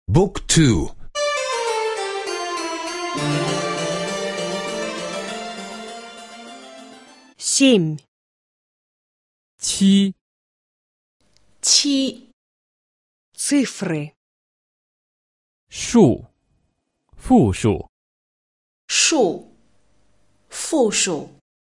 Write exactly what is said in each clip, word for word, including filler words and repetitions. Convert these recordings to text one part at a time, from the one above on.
بوك تو. семь, 七， 七， цифры, 数，复数。 数，复数。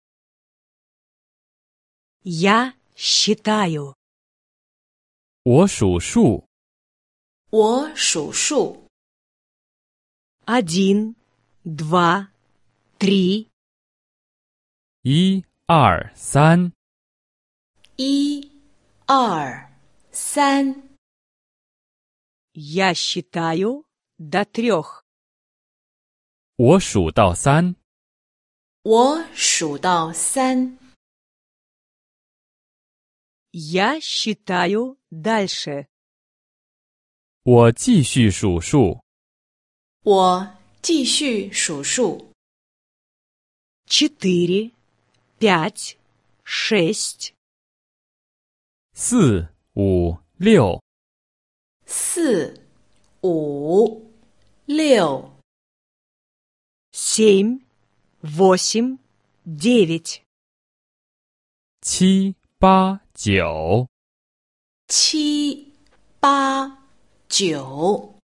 я считаю, 我数数。 我数数。 один, два, три, 一二三， 一、二、三。 я считаю до трех, 我数到三。 我数到三。 я считаю дальше, 我继续数数。 我继续数数。 четыре, пять, шесть, 四五六， 四、五、六、 семь, восемь, девять, 七八九， 七、八、九。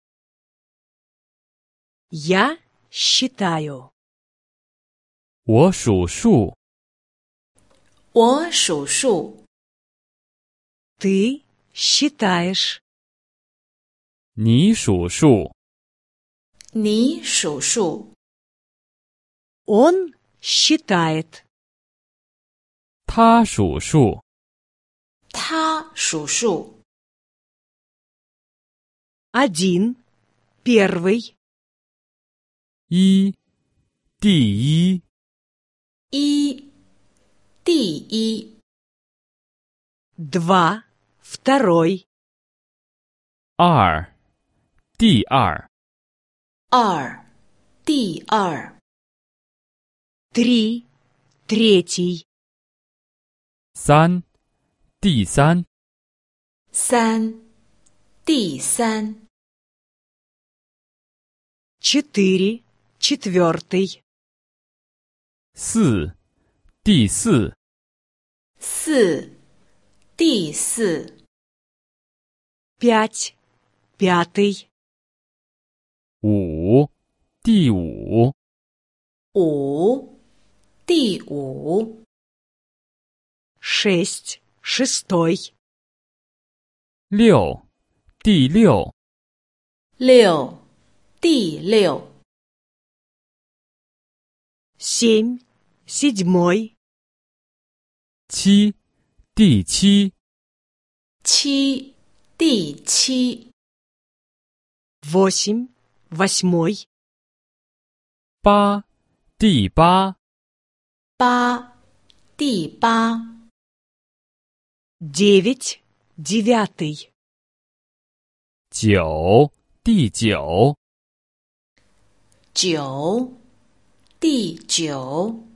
я считаю, 我数数。 我数数。 ты считаешь, 你数数。 你数数。 он считает, 他数数。 他数数。 один, первый, 一，第一。 一，第一。 два, второй, 二，第二。 二，第二。 три, третий, 三，第三。 三，第三。 четыре, четвертый, 四，第四。 四，第四。 пять, пятый, 五，第五。 五，第五。 шесть, шестой, 六，第六。 六，第六。 семь, седьмой, 七，第七。 七，第七。 восемь, восьмой, 八，第八。 八，第八。 девять, девятый, 九，第九。 九，第九。